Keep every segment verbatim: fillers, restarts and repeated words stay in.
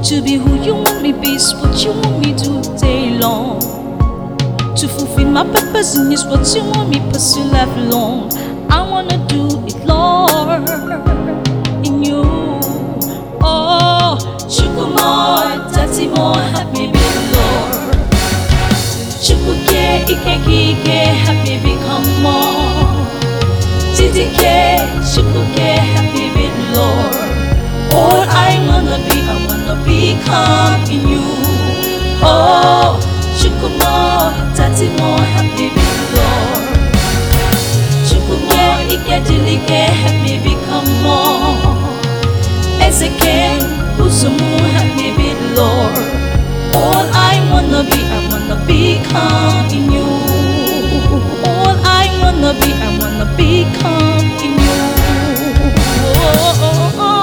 To be who you want me be is what you want me do day long. To fulfill my purpose in is what you want me pursue lifelong. I wanna do it, Lord, in you. Oh, Chukumo, Tati mo, happy be Lord. Chukuke, Ike, Ike, happy become more. Tidike, Chukuke, happy be Lord. All I wanna be, I wanna become in you. Oh, Chukumo, Tati mo, happy be Lord. Chukumo, Ike, Dilike, happy become more. Ezeke, Uzumu, happy be Lord. All I wanna be, I wanna become in you. All I wanna be, I wanna become in you. Oh, oh, oh.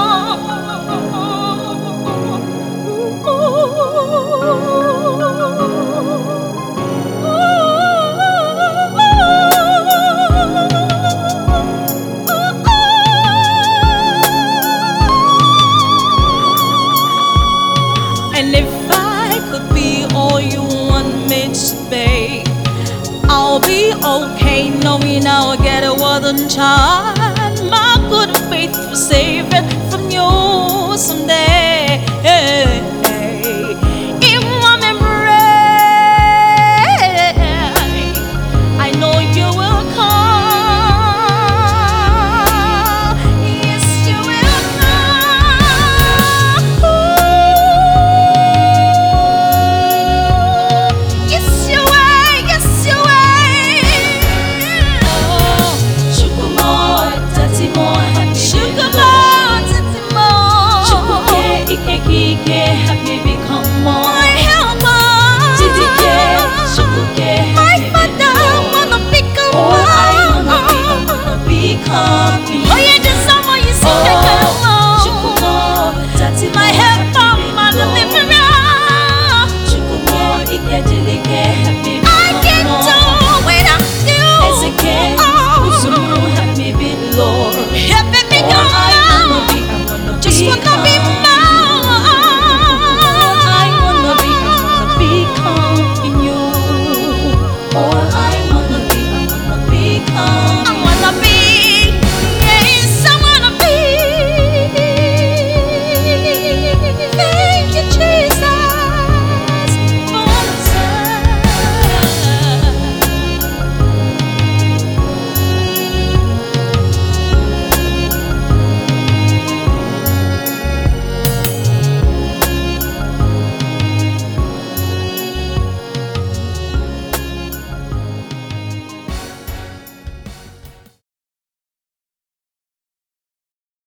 And if I could be all you want me to be, I'll be okay knowing I'll get a wooden child. My good faith for saving from you someday. In one embrace, I know you will come. Yes, you will come. Yes, you will. Yes, you will. Oh, Chukumo, Tati mo, happy Chukumo, Tati mo. Chukuke, Ike, Ike,